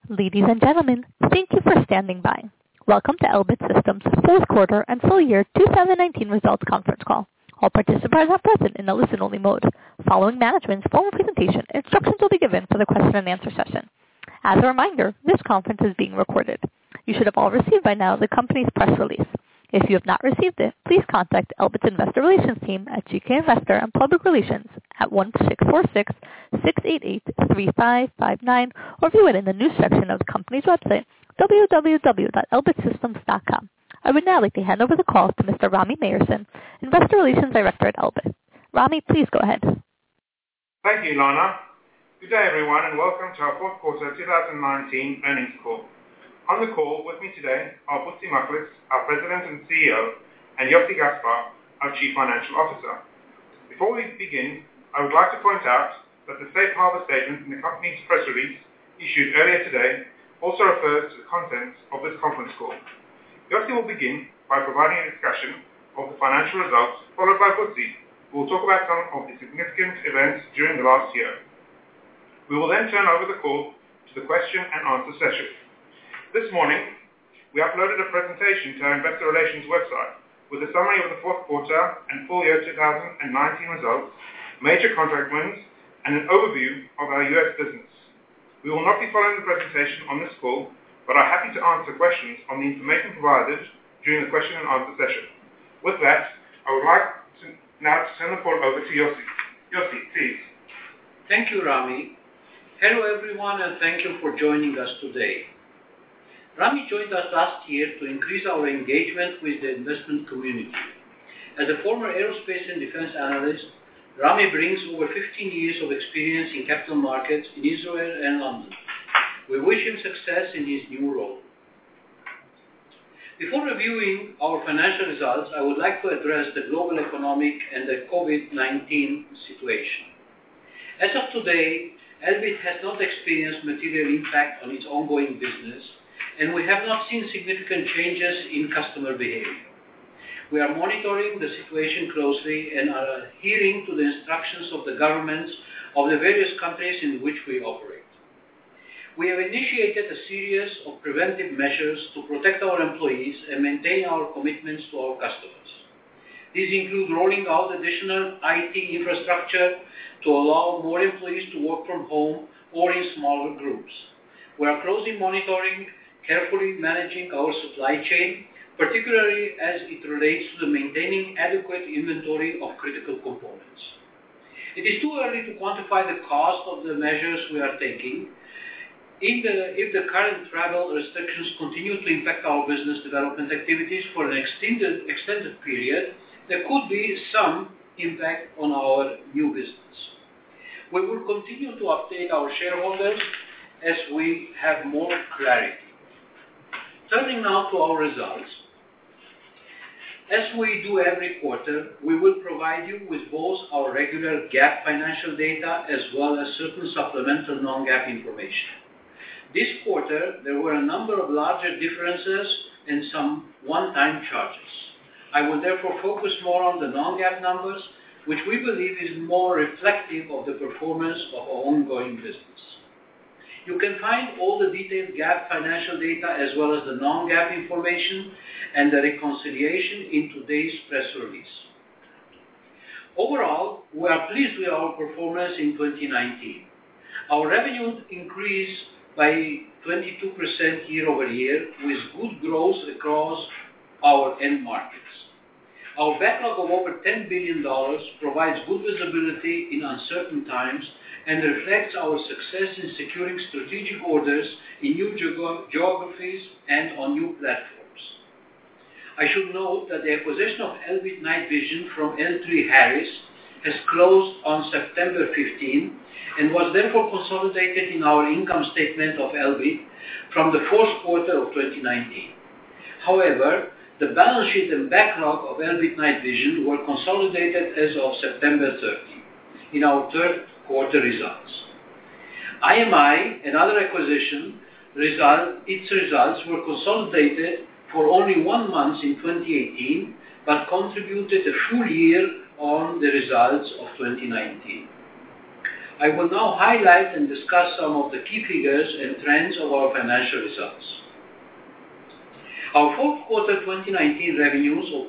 Ladies and gentlemen, thank you for standing by. Welcome to Elbit Systems' fourth quarter and full year 2019 results conference call. All participants are present in a listen-only mode. Following management's formal presentation, instructions will be given for the question and answer session. As a reminder, this conference is being recorded. You should have all received by now the company's press release. If you have not received it, please contact Elbit's Investor Relations team at GK Investor and Public Relations at 1-646-688-3559 or view it in the news section of the company's website, www.elbitsystems.com. I would now like to hand over the call to Mr. Rami Meyerson, Investor Relations Director at Elbit. Rami, please go ahead. Thank you, Lana. Good day, everyone, and welcome to our fourth quarter 2019 earnings call. On the call with me today are Butzi Machlis, our President and CEO, and Yossi Gaspar, our Chief Financial Officer. Before we begin, I would like to point out that the safe harbor statement in the company's press release issued earlier today also refers to the contents of this conference call. Yossi will begin by providing a discussion of the financial results, followed by Butzi, who will talk about some of the significant events during the last year. We will then turn over the call to the question and answer session. This morning, we uploaded a presentation to our Investor Relations website with a summary of the fourth quarter and full year 2019 results, major contract wins, and an overview of our U.S. business. We will not be following the presentation on this call, but are happy to answer questions on the information provided during the question and answer session. With that, I would like to now turn the call over to Yossi. Yossi, please. Thank you, Rami. Hello, everyone, and thank you for joining us today. Rami joined us last year to increase our engagement with the investment community. As a former aerospace and defense analyst, Rami brings over 15 years of experience in capital markets in Israel and London. We wish him success in his new role. Before reviewing our financial results, I would like to address the global economic and the COVID-19 situation. As of today, Elbit has not experienced material impact on its ongoing business, and we have not seen significant changes in customer behavior. We are monitoring the situation closely and are adhering to the instructions of the governments of the various countries in which we operate. We have initiated a series of preventive measures to protect our employees and maintain our commitments to our customers. These include rolling out additional IT infrastructure to allow more employees to work from home or in smaller groups. We are closely monitoring, carefully managing our supply chain, particularly as it relates to the maintaining adequate inventory of critical components. It is too early to quantify the cost of the measures we are taking. If the current travel restrictions continue to impact our business development activities for an extended period, there could be some impact on our new business. We will continue to update our shareholders as we have more clarity. Turning now to our results. As we do every quarter, we will provide you with both our regular GAAP financial data as well as certain supplemental non-GAAP information. This quarter, there were a number of larger differences and some one-time charges. I will therefore focus more on the non-GAAP numbers, which we believe is more reflective of the performance of our ongoing business. You can find all the detailed GAAP financial data as well as the non-GAAP information and the reconciliation in today's press release. Overall, we are pleased with our performance in 2019. Our revenue increased by 22% year over year with good growth across our end markets. Our backlog of over $10 billion provides good visibility in uncertain times and reflects our success in securing strategic orders in new geographies and on new platforms. I should note that the acquisition of Elbit Night Vision from L3Harris has closed on September 15 and was therefore consolidated in our income statement of Elbit from the fourth quarter of 2019. However, the balance sheet and backlog of Elbit Night Vision were consolidated as of September 30 in our third quarter results. IMI, another acquisition, its results were consolidated for only 1 month in 2018, but contributed a full year on the results of 2019. I will now highlight and discuss some of the key figures and trends of our financial results. Our fourth quarter 2019 revenues of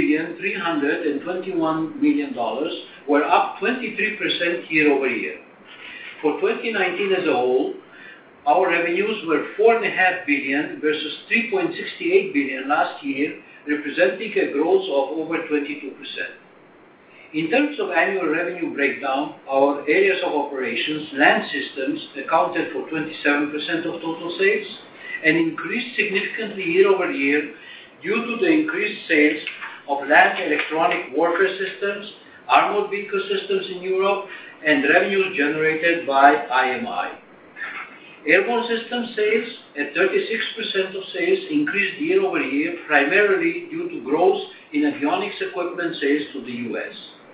$1,321 million were up 23% year over year. For 2019 as a whole, our revenues were $4.5 billion versus $3.68 billion last year, representing a growth of over 22%. In terms of annual revenue breakdown, our areas of operations, land systems, accounted for 27% of total sales and increased significantly year over year due to the increased sales of land electronic warfare systems, armored vehicle systems in Europe, and revenues generated by IMI. Airborne system sales at 36% of sales increased year over year, primarily due to growth in avionics equipment sales to the U.S.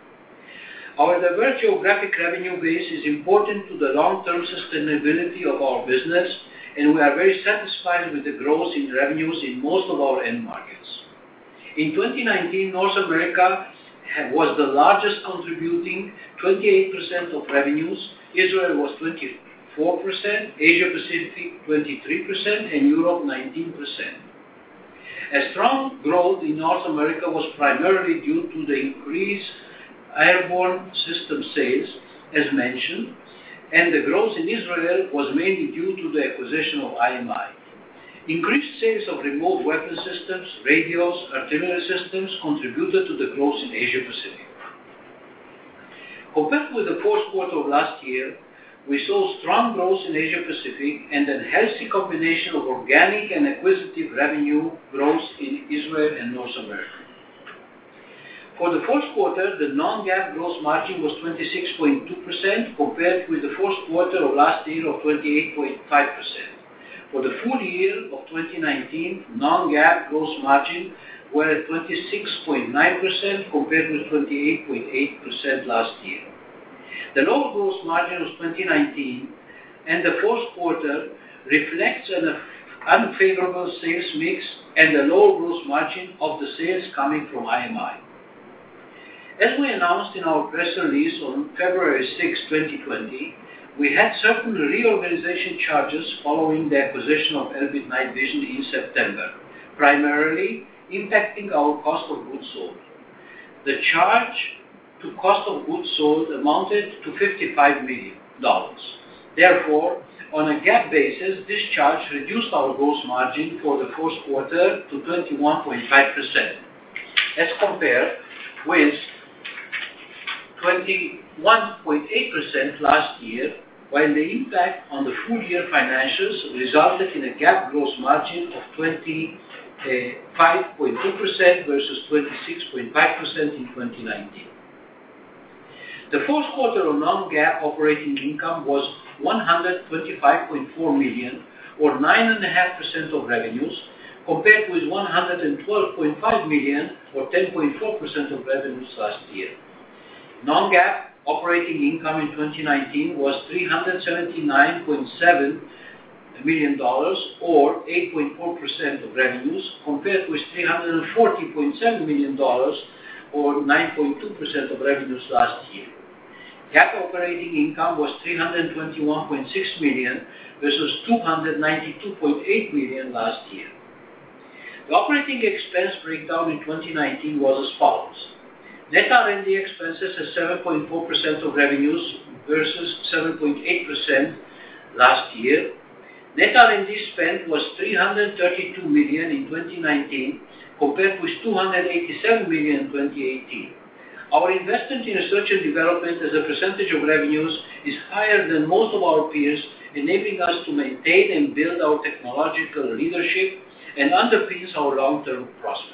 Our diverse geographic revenue base is important to the long-term sustainability of our business, and we are very satisfied with the growth in revenues in most of our end markets. In 2019, North America was the largest, contributing 28% of revenues. Israel was 24%, Asia Pacific 23%, and Europe 19%. A strong growth in North America was primarily due to the increased airborne system sales, as mentioned, and the growth in Israel was mainly due to the acquisition of IMI. Increased sales of remote weapon systems, radios, artillery systems contributed to the growth in Asia Pacific. Compared with the fourth quarter of last year, we saw strong growth in Asia Pacific and a healthy combination of organic and acquisitive revenue growth in Israel and North America. For the fourth quarter, the non-GAAP gross margin was 26.2% compared with the fourth quarter of last year of 28.5%. For the full year of 2019, non-GAAP gross margin were at 26.9% compared with 28.8% last year. The lower gross margin of 2019 and the fourth quarter reflects an unfavorable sales mix and the lower gross margin of the sales coming from IMI. As we announced in our press release on February 6, 2020, we had certain reorganization charges following the acquisition of Elbit Night Vision in September, primarily impacting our cost of goods sold. The charge to cost of goods sold amounted to $55 million. Therefore, on a GAAP basis, this charge reduced our gross margin for the fourth quarter to 21.5%, as compared with 21.8% last year, while the impact on the full year financials resulted in a GAAP gross margin of 25.2% versus 26.5% in 2019. The fourth quarter of non-GAAP operating income was $125.4 million, or 9.5% of revenues, compared with $112.5 million, or 10.4% of revenues last year. Non-GAAP operating income in 2019 was $379.7 million, or 8.4% of revenues, compared with $340.7 million, or 9.2% of revenues last year. GAAP operating income was $321.6 million versus $292.8 million last year. The operating expense breakdown in 2019 was as follows. Net R&D expenses at 7.4% of revenues versus 7.8% last year. Net R&D spend was $332 million in 2019 compared with $287 million in 2018. Our investment in research and development as a percentage of revenues is higher than most of our peers, enabling us to maintain and build our technological leadership and underpins our long-term prospects.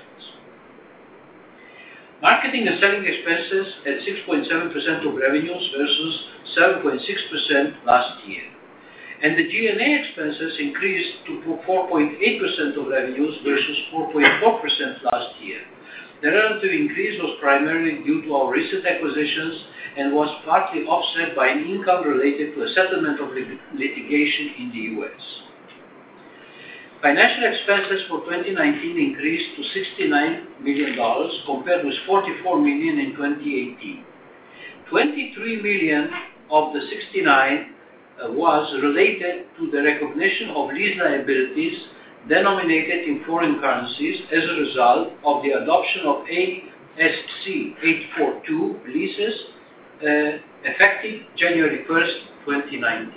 Marketing and selling expenses at 6.7% of revenues versus 7.6% last year. And the G&A expenses increased to 4.8% of revenues versus 4.4% last year. The relative increase was primarily due to our recent acquisitions and was partly offset by an income related to a settlement of litigation in the U.S. Financial expenses for 2019 increased to $69 million compared with $44 million in 2018. $23 million of the 69 was related to the recognition of lease liabilities denominated in foreign currencies as a result of the adoption of ASC 842 leases effective January 1st, 2019.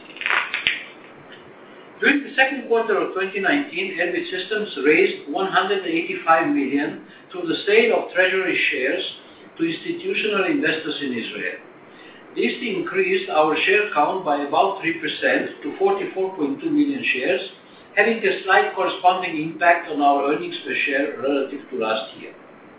During the second quarter of 2019, Elbit Systems raised $185 million through the sale of treasury shares to institutional investors in Israel. This increased our share count by about 3% to 44.2 million shares, having a slight corresponding impact on our earnings per share relative to last year.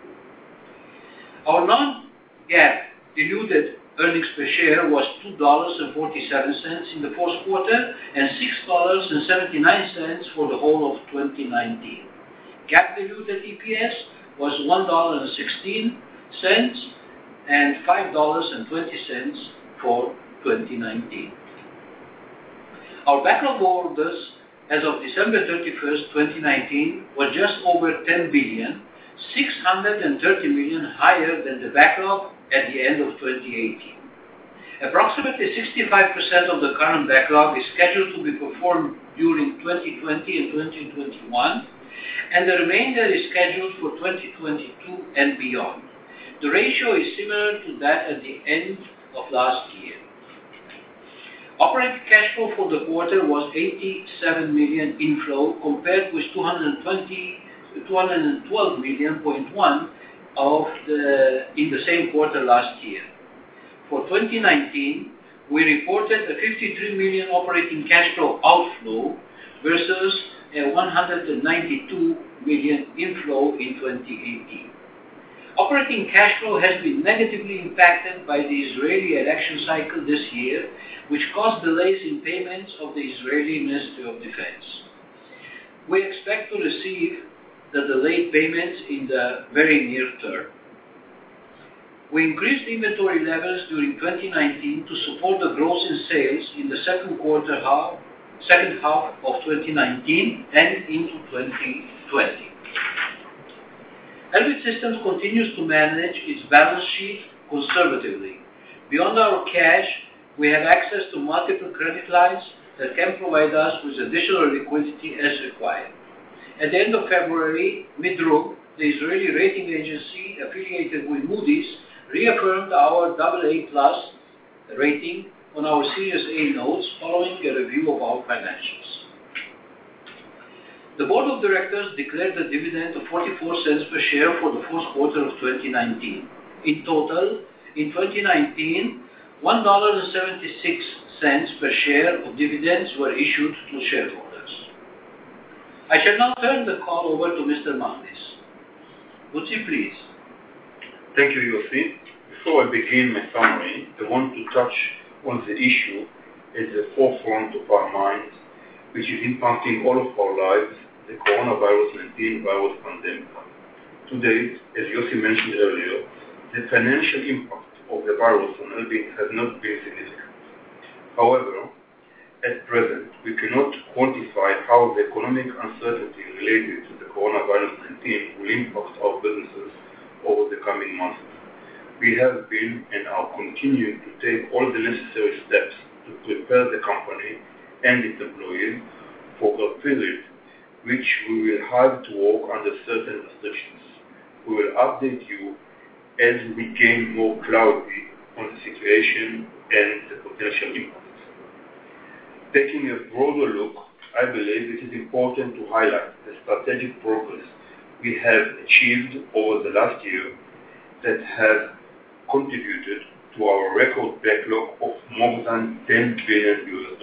Our non-GAAP diluted earnings per share was $2.47 in the fourth quarter and $6.79 for the whole of 2019. GAAP diluted EPS was $1.16 and $5.20 for 2019. Our backlog orders as of December 31st, 2019 was just over $10 billion, $630 million higher than the backlog at the end of 2018. Approximately 65% of the current backlog is scheduled to be performed during 2020 and 2021, and the remainder is scheduled for 2022 and beyond. The ratio is similar to that at the end of last year. Operating cash flow for the quarter was $87 million inflow compared with $212 million in the same quarter last year. For 2019, we reported a $53 million operating cash flow outflow versus a $192 million inflow in 2018. Operating cash flow has been negatively impacted by the Israeli election cycle this year, which caused delays in payments of the Israeli Ministry of Defense. We expect to receive the delayed payments in the very near term. We increased inventory levels during 2019 to support the growth in sales in the second half of 2019 and into 2020. Elbit Systems continues to manage its balance sheet conservatively. Beyond our cash, we have access to multiple credit lines that can provide us with additional liquidity as required. At the end of February, Midroog, the Israeli rating agency affiliated with Moody's, reaffirmed our AA+ rating on our Series A notes following a review of our financials. The Board of Directors declared a dividend of 44 cents per share for the fourth quarter of 2019. In total, in 2019, $1.76 per share of dividends were issued to shareholders. I shall now turn the call over to Mr. Machlis. Butzi, please. Thank you, Yossi. Before I begin my summary, I want to touch on the issue at the forefront of our minds, which is impacting all of our lives, the coronavirus 19 virus pandemic. To date, as Yossi mentioned earlier, the financial impact of the virus on Elbit has not been significant. However, at present, we cannot quantify how the economic uncertainty related to the coronavirus 19 will impact our businesses over the coming months. We have been and are continuing to take all the necessary steps to prepare the company and its employees for a period which we will have to work under certain restrictions. We will update you as we gain more clarity on the situation and the potential impacts. Taking a broader look, I believe it is important to highlight the strategic progress we have achieved over the last year that has contributed to our record backlog of more than $10 billion.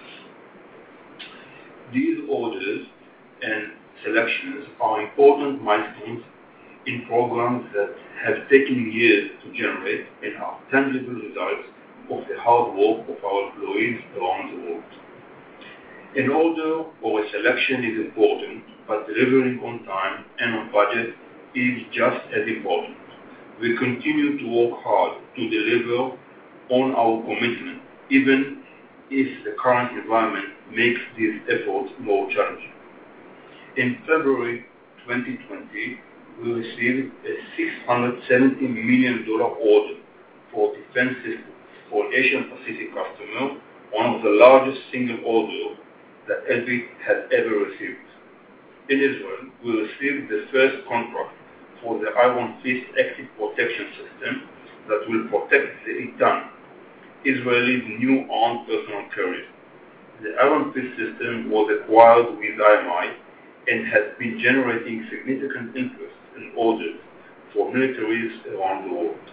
These orders and selections are important milestones in programs that have taken years to generate and are tangible results of the hard work of our employees around the world. An order or a selection is important, but delivering on time and on budget is just as important. We continue to work hard to deliver on our commitment, even if the current environment makes these efforts more challenging. In February 2020, we received a $670 million order for defense systems for an Asian Pacific customer, one of the largest single orders that Elbit has ever received. In Israel, we received the first contract for the Iron Fist active protection system that will protect the Itan, Israel's new armed personnel carrier. The Iron Fist system was acquired with IMI and has been generating significant interest and orders for militaries around the world.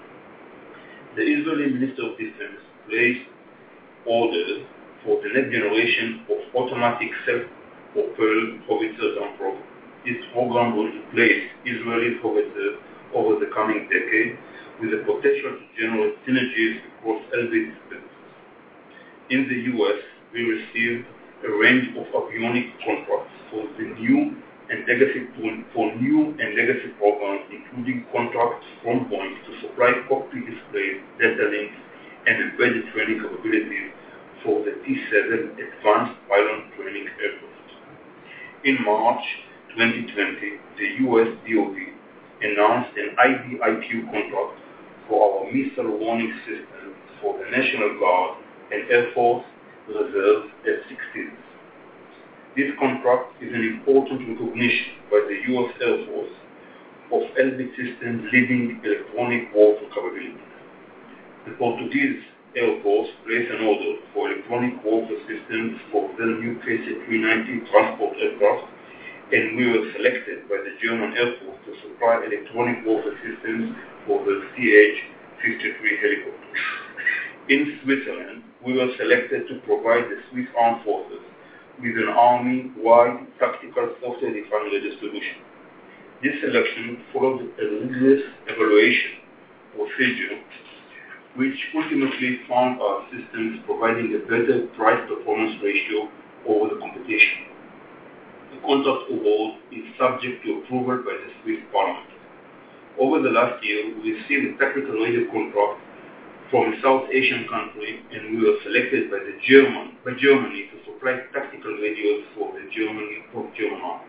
The Israeli Minister of Defense placed orders for the next generation of automatic self-propelled howitzer gun program. This program will replace Israeli howitzers over the coming decade with the potential to generate synergies across Elbit's businesses. In the U.S., we received a range of avionics contracts for new and legacy programs, including contracts from Boeing to supply cockpit displays, data links, and embedded training capabilities for the T-7 Advanced Pilot Training Aircraft. In March 2020, the U.S. DoD announced an IDIQ contract for our missile warning system for the National Guard and Air Force Reserve F-16s. This contract is an important recognition by the U.S. Air Force of Elbit Systems' leading electronic warfare capabilities. The Portuguese Air Force placed an order for electronic warfare systems for the new KC-390 transport aircraft, and we were selected by the German Air Force to supply electronic warfare systems for the CH-53 helicopters. In Switzerland, we were selected to provide the Swiss Armed Forces with an army-wide tactical software-defined radio solution. This selection followed a rigorous evaluation procedure which ultimately found our systems providing a better price-performance ratio over the competition. The contract award is subject to approval by the Swiss Parliament. Over the last year, we received a technical radio contract from a South Asian country, and we were selected by Germany to supply tactical radios for the German Army.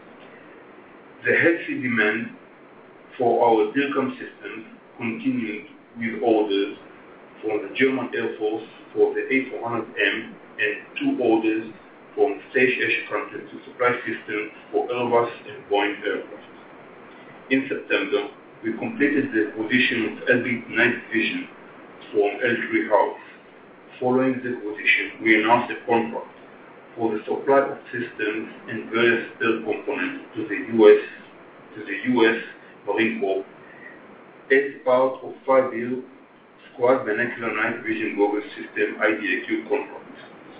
The healthy demand for our DIRCOM systems continued with orders from the German Air Force for the A400M and 2 orders from South Asian countries to supply systems for Airbus and Boeing aircraft. In September, we completed the acquisition of Elbit Night Vision from L3 House. Following the acquisition, we announced a contract for the supply of systems and various spare components to the U.S. Marine Corps as part of 5-year Squad Binocular Night Vision Goggles System IDIQ contract.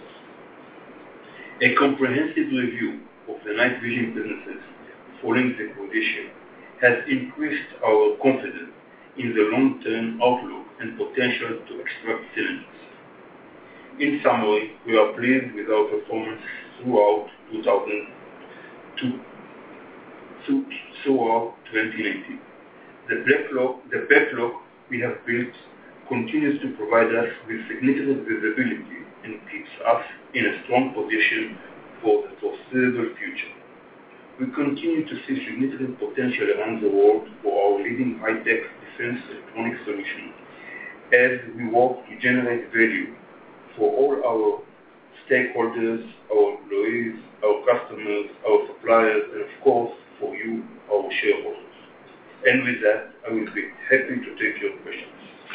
A comprehensive review of the night vision businesses following the acquisition has increased our confidence in the long-term outlook and potential to extract synergies. In summary, we are pleased with our performance throughout 2019. The backlog we have built continues to provide us with significant visibility and keeps us in a strong position for the foreseeable future. We continue to see significant potential around the world for our leading high-tech defense electronic solutions as we work to generate value for all our stakeholders, our employees, our customers, our suppliers, and of course for you, our shareholders. And with that, I will be happy to take your questions.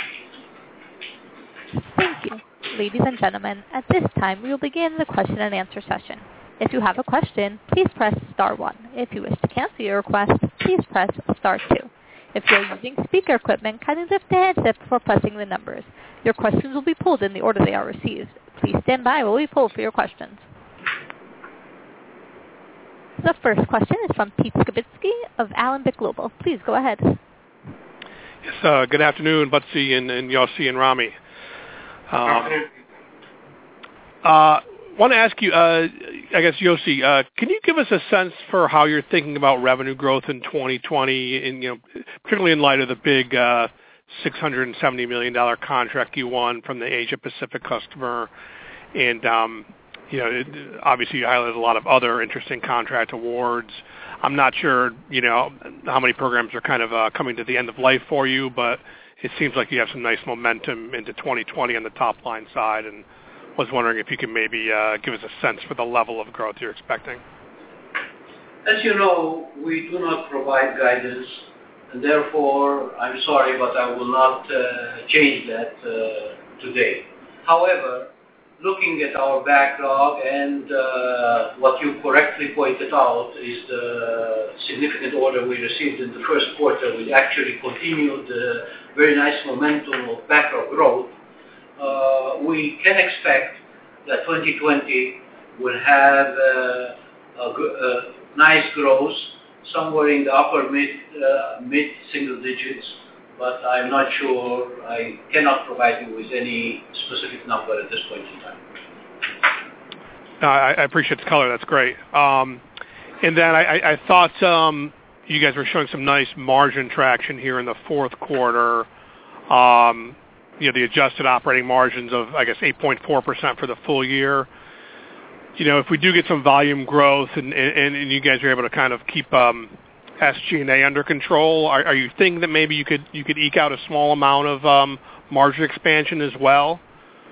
Thank you. Ladies and gentlemen, at this time we will begin the question and answer session. If you have a question, please press star 1. If you wish to cancel your request, please press star 2. If you are using speaker equipment, kindly lift the handset before pressing the numbers. Your questions will be pulled in the order they are received. Please stand by while we pull for your questions. The first question is from Pete Skibitsky of Alembic Global. Please go ahead. Yes, good afternoon, Butzi and Yossi and Rami. Want to ask you, I guess, Yossi, can you give us a sense for how you're thinking about revenue growth in 2020, and particularly in light of the big $670 million contract you won from the Asia Pacific customer, and obviously you highlighted a lot of other interesting contract awards. I'm not sure, how many programs are kind of coming to the end of life for you, but it seems like you have some nice momentum into 2020 on the top line side, and was wondering if you could maybe give us a sense for the level of growth you're expecting. As you know, we do not provide guidance, and therefore, I'm sorry, but I will not change that today. However, looking at our backlog and what you correctly pointed out is the significant order we received in the first quarter, which actually continued the very nice momentum of backlog growth, we can expect that 2020 will have a nice growth, somewhere in the upper mid single digits, but I'm not sure. I cannot provide you with any specific number at this point in time. I appreciate the color. That's great. And then I thought you guys were showing some nice margin traction here in the fourth quarter. The adjusted operating margins of, I guess, 8.4% for the full year. If we do get some volume growth and you guys are able to kind of keep SG&A under control, are you thinking that maybe you could eke out a small amount of margin expansion as well?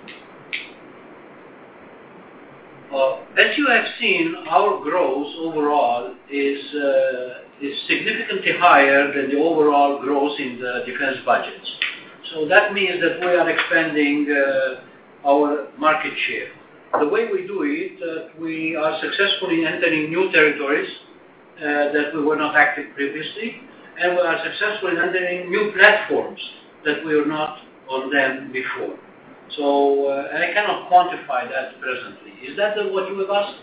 As you have seen, our growth overall is significantly higher than the overall growth in the defense budgets. So that means that we are expanding our market share. The way we do it, we are successfully entering new territories that we were not active previously, and we are successfully entering new platforms that we were not on them before. So and I cannot quantify that presently. Is that what you have asked?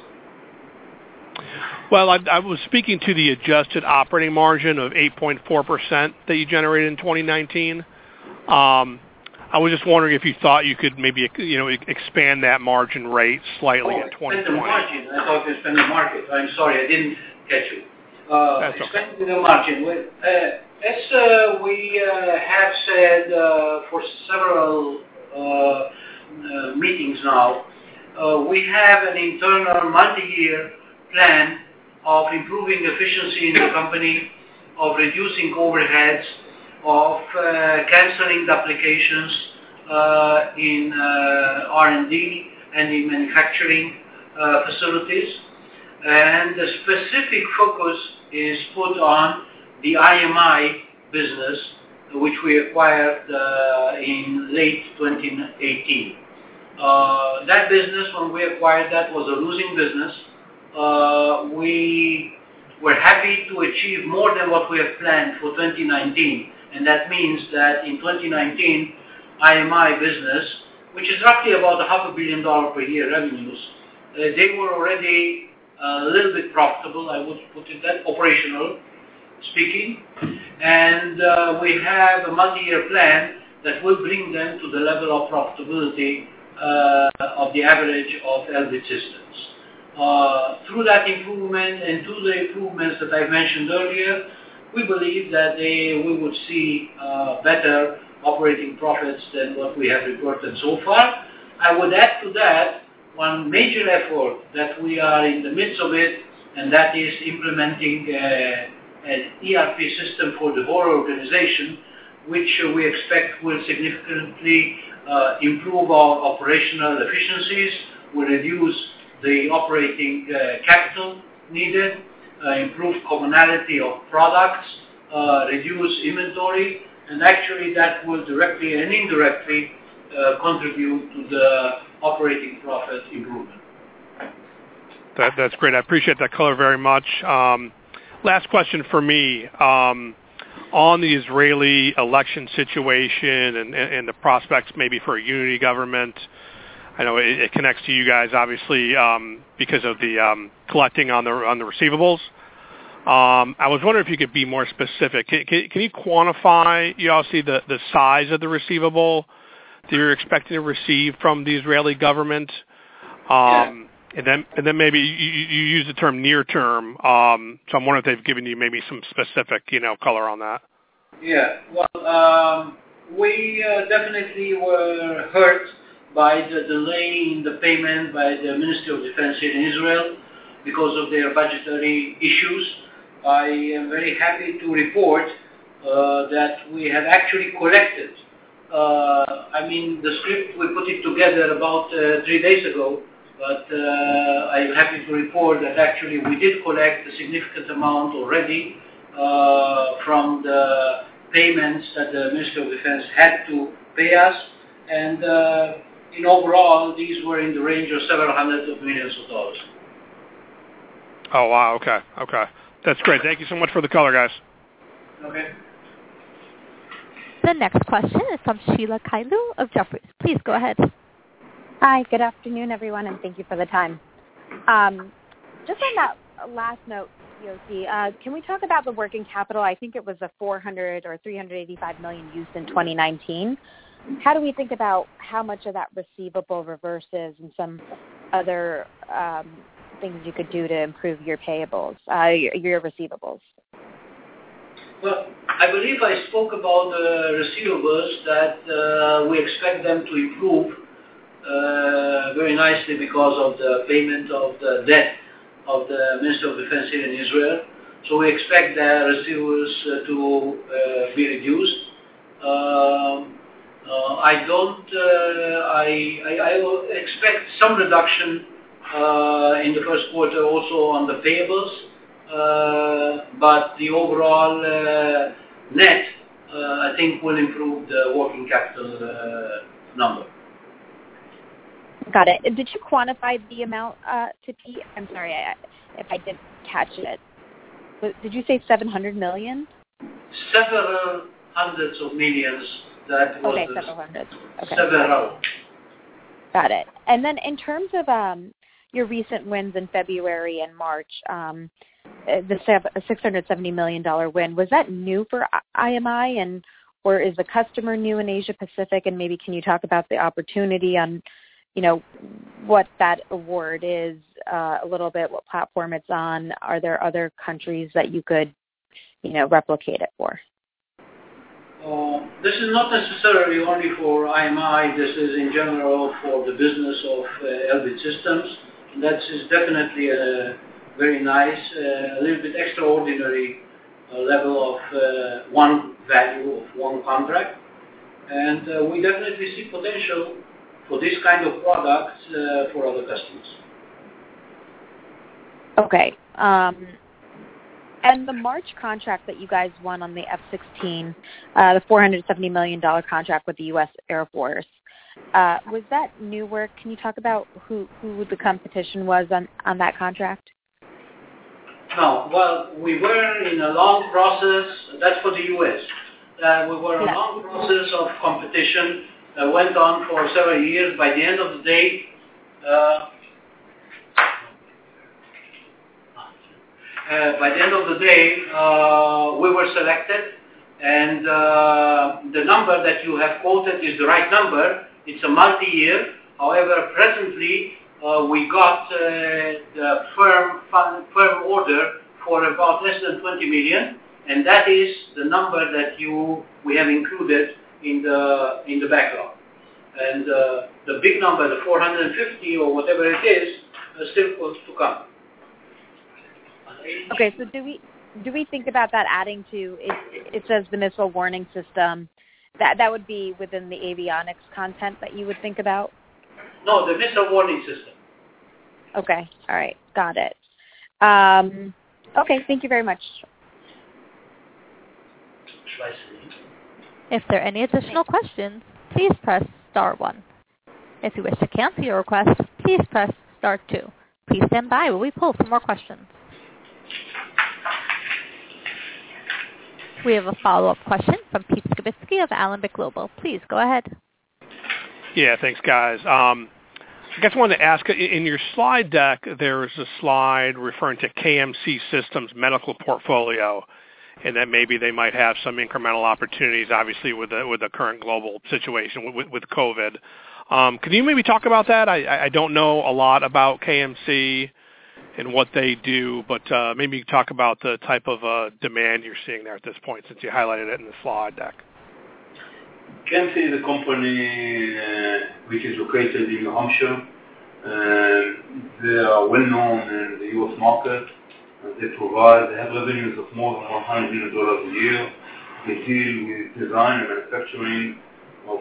Well, I was speaking to the adjusted operating margin of 8.4% that you generated in 2019. I was just wondering if you thought you could maybe expand that margin rate slightly in 2020. Expand the margin. I thought you expand the market. I'm sorry, I didn't catch you. That's expanding the margin. As we have said for several meetings now, we have an internal multi-year plan of improving efficiency in the company, of reducing overheads, of canceling duplications in R&D and in manufacturing facilities. And the specific focus is put on the IMI business, which we acquired in late 2018. That business, when we acquired that, was a losing business. We were happy to achieve more than what we have planned for 2019. And that means that in 2019, IMI business, which is roughly about $500 million per year revenues, they were already a little bit profitable, I would put it that, operational speaking. And we have a multi-year plan that will bring them to the level of profitability of the average of Elbit Systems. Through that improvement and through the improvements that I mentioned earlier, we believe that we would see better operating profits than what we have reported so far. I would add to that one major effort that we are in the midst of it, and that is implementing an ERP system for the whole organization, which we expect will significantly improve our operational efficiencies, will reduce the operating capital needed, improve commonality of products, reduce inventory, and actually that will directly and indirectly contribute to the operating profit improvement. That's great. I appreciate that color very much. Last question for me. On the Israeli election situation and the prospects maybe for a unity government, I know it connects to you guys, obviously, because of the collecting on the receivables. I was wondering if you could be more specific. Can you quantify, Yossi, the size of the receivable that you're expecting to receive from the Israeli government? And then maybe you use the term near term. So I'm wondering if they've given you maybe some specific, color on that. Yeah. Well, we definitely were hurt by the delay in the payment by the Ministry of Defense here in Israel because of their budgetary issues. I am very happy to report that we have actually collected. The script, we put it together about 3 days ago, but I'm happy to report that actually we did collect a significant amount already from the payments that the Ministry of Defense had to pay us, and in overall, these were in the range of several hundreds of millions of dollars. Oh, wow. Okay. That's great. Thank you so much for the color, guys. Okay. The next question is from Sheila Kahyaoglu of Jefferies. Please go ahead. Hi, good afternoon, everyone, and thank you for the time. Just on that last note, Yossi, can we talk about the working capital? I think it was a $400 or $385 million use in 2019. How do we think about how much of that receivable reverses and some other things you could do to improve your payables, your receivables? Well, I believe I spoke about the receivables that we expect them to improve very nicely because of the payment of the debt of the Ministry of Defense here in Israel. So we expect the receivables to be reduced. I will expect some reduction in the first quarter also on the payables, but the overall net, I think, will improve the working capital number. Got it. Did you quantify the amount to Pete? I'm sorry if I didn't catch it. Did you say $700 million? Several hundreds of millions. That was okay, several hundreds. Okay. Several. Got it. And then in terms of your recent wins in February and March, the $670 million win, was that new for IMI, or is the customer new in Asia Pacific? And maybe can you talk about the opportunity on, what that award is a little bit, what platform it's on? Are there other countries that you could, replicate it for? This is not necessarily only for IMI. This is in general for the business of Elbit Systems. And that is definitely a very nice, a little bit extraordinary level of one value of one contract. And we definitely see potential for this kind of products for other customers. Okay. And the March contract that you guys won on the F-16, the $470 million contract with the U.S. Air Force, was that new work? Can you talk about who the competition was on that contract? No. Well, we were in a long process. That's for the U.S. We were in a long process of competition that went on for several years. By the end of the day, we were selected, and the number that you have quoted is the right number. It's a multi-year. However, presently, we got the firm order for about less than $20 million, and that is the number that we have included in the backlog. And the big number, the 450 or whatever it is, still supposed to come. Okay, so do we think about that adding to it says the missile warning system, that would be within the avionics content that you would think about? No, the missile warning system. Okay, all right, got it. Okay, thank you very much. If there are any additional questions, please press star 1. If you wish to cancel your request, please press star 2. Please stand by while we pull some more questions. We have a follow-up question from Pete Skibitsky of Alembic Global. Please go ahead. Yeah, thanks, guys. I guess I wanted to ask, in your slide deck, there is a slide referring to KMC Systems medical portfolio, and that maybe they might have some incremental opportunities, obviously, with the current global situation with COVID. Can you maybe talk about that? I don't know a lot about KMC and what they do, but maybe you can talk about the type of demand you're seeing there at this point, since you highlighted it in the slide deck. KMC is a company which is located in New Hampshire. They are well known in the U.S. market. They have revenues of more than $100 million a year. They deal with design and manufacturing of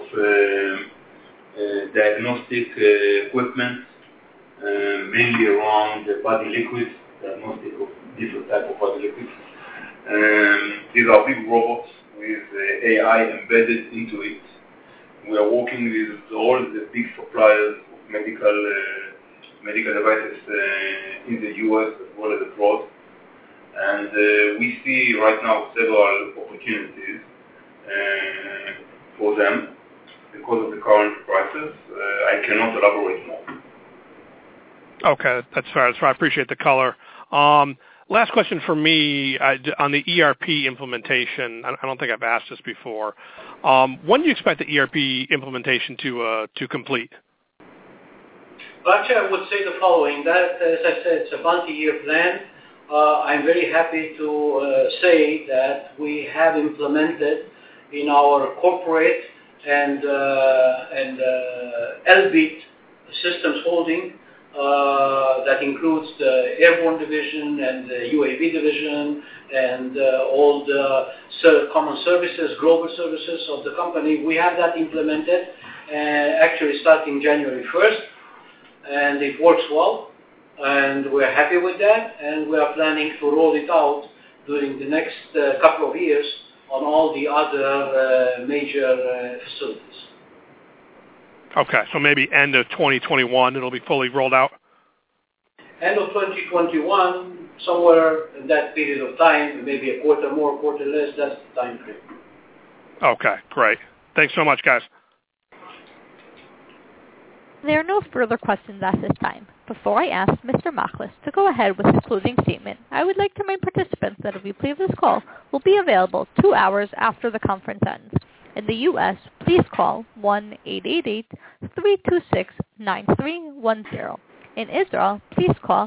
diagnostic equipment, mainly around the body liquids, diagnostic of different type of body liquids. These are big robots with AI embedded into it. We are working with all the big suppliers of medical devices in the U.S. as well as abroad. And we see right now several opportunities for them because of the current crisis. I cannot elaborate more. Okay, that's fair. I appreciate the color. Last question for me on the ERP implementation. I don't think I've asked this before. When do you expect the ERP implementation to complete? Well, actually, I would say the following. That, as I said, it's a multi-year plan. I'm very happy to say that we have implemented in our corporate and Elbit Systems Holding, that includes the airborne division and the UAV division and all the common services, global services of the company. We have that implemented actually starting January 1st, and it works well. And we're happy with that, and we are planning to roll it out during the next couple of years on all the other major facilities. Okay, so maybe end of 2021 it'll be fully rolled out? End of 2021, somewhere in that period of time, maybe a quarter more, quarter less, that's the time frame. Okay, great. Thanks so much, guys. There are no further questions at this time. Before I ask Mr. Machlis to go ahead with his closing statement, I would like to remind participants that a replay of this call will be available 2 hours after the conference ends. In the U.S., please call 1-888-326-9310. In Israel, please call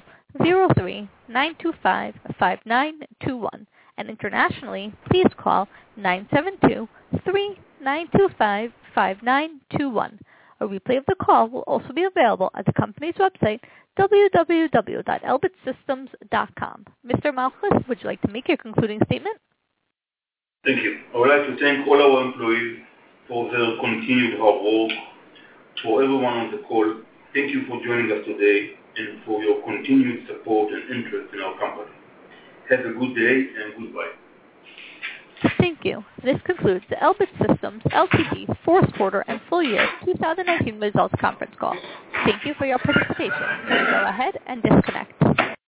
03-925-5921. And internationally, please call 972-3925-5921. A replay of the call will also be available at the company's website, www.elbitsystems.com. Mr. Malchus, would you like to make your concluding statement? Thank you. I would like to thank all our employees for their continued hard work. For everyone on the call, thank you for joining us today and for your continued support and interest in our company. Have a good day and goodbye. Thank you. This concludes the Elbit Systems Ltd. fourth quarter and full year 2019 results conference call. Thank you for your participation. Go ahead and disconnect.